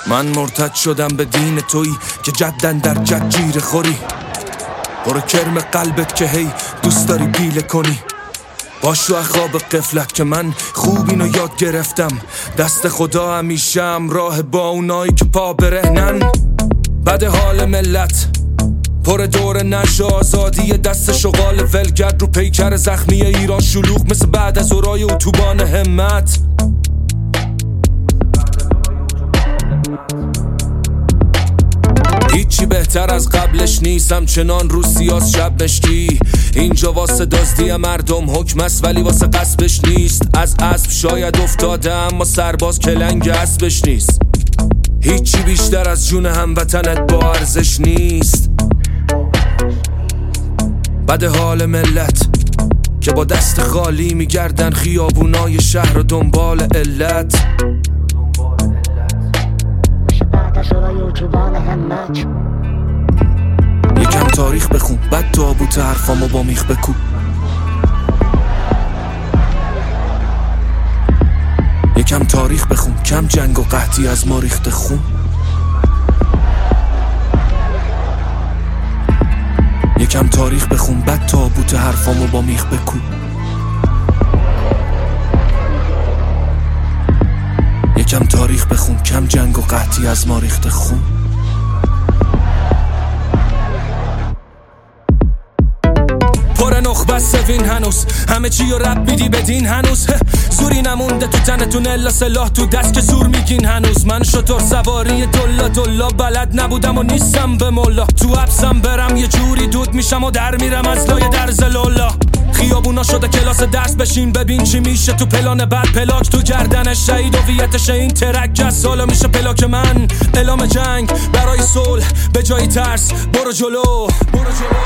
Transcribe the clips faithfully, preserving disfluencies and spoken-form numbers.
من مرتد شدم به دین تویی که جدن در جد جیر خوری، برو کرم قلبت که هی دوست داری پیله کنی. باشو خواب قفلت که من خوب اینو یاد گرفتم، دست خدا همیشه همراه با اونایی که پا برهنن. بده حال ملت پر دور نشه آزادی، دست شغال ولگرد رو پیکر زخمی ایران شلوغ مثل بعد از اورای اتوبان همت. هیچی بهتر از قبلش نیست، همچنان رو سیاس شب مشتی. اینجا واسه دزدی مردم حکم است ولی واسه قصبش نیست. از اسب شاید افتاده اما سرباز کلنگ اسبش نیست. هیچی بیشتر از جون هموطنت با ارزش نیست. بده حال ملت که با دست خالی میگردن خیابونای شهر و دنبال علت. یکم تاریخ بخون بعد تابوت حرفامو با میخ بکو. یکم تاریخ بخون کم جنگ و قحطی از ما ریخته خون. یکم تاریخ بخون بعد تابوت حرفامو با میخ بکو. یکم تاریخ بخون کم جنگ و قحطی از ما ریخته خون. پر نخبه سوین هنوز همه چی رو رب بیدی بدین هنوز. زوری نمونده تو تنتون الا سلاح تو دست که زور میگین هنوز. من شطور سواری دلا دلا بلد نبودم و نیستم به مولا. تو حبسم برم یه جوری دود میشم و در میرم از لای درز لولا. خیابونا شده کلاس درس بشین ببین چی میشه تو پلان بعد. پلاک تو گردن شهید هویتش این ترک جس حالا میشه پلاک من. اعلام جنگ برای صلح به جای ترس برو جلو برو جلو.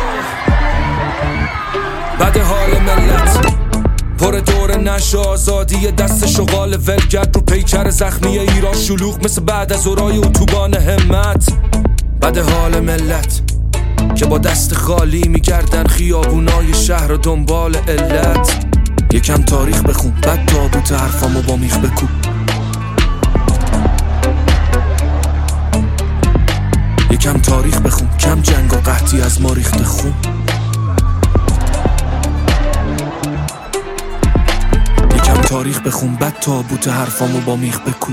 بده حال ملت پر دور نشه آزادی، دست شغال ولگرد رو پیکر زخمی ایران شلوغ مثل بعد از اورای اتوبان همت. بده حال ملت که با دست خالی میگردن خیابونای شهر و دنبال علت. یکم تاریخ بخون بعد تابوت حرفامو با میخ بکو. یکم تاریخ بخون کم جنگ و قحطی از ما ریخته خون. یکم تاریخ بخون بعد تابوت حرفامو با میخ بکو.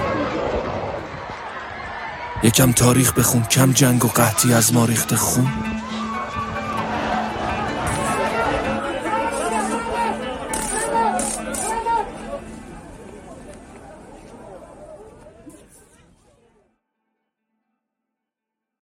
یکم تاریخ بخون کم جنگ و قحطی از ما ریخته خون.